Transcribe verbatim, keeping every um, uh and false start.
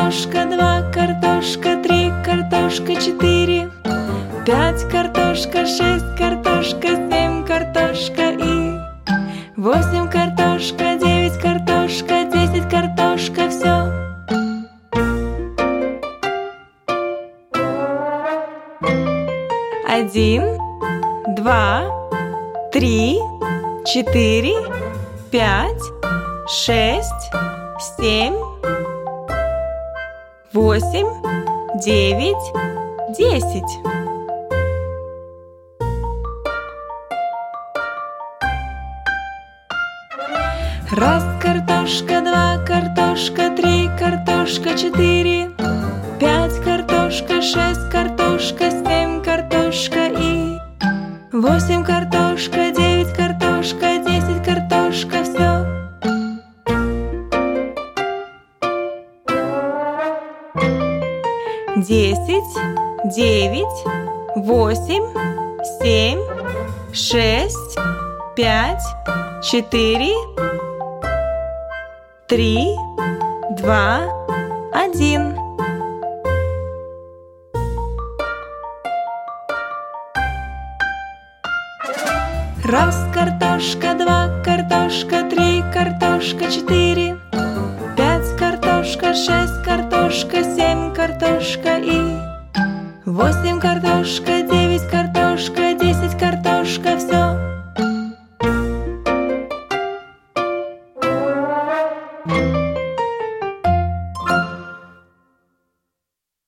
картошка, два картошка, три картошка, четыре, пять картошка, шесть картошка, семь картошка и восемь картошка, девять картошка, десять картошка, все. Один, два, три, четыре, пять, шесть, семь, восемь, девять, десять. Раз картошка, два картошка, три картошка, четыре, пять картошка, шесть картошка, семь картошка и восемь картошка, девять картошка, десять картошка, все. Десять, девять, восемь, семь, шесть, пять, четыре, три, два, один. Раз картошка, два картошка, три картошка, четыре, пять картошка, шесть картошка, семь картошка и восемь картошка, девять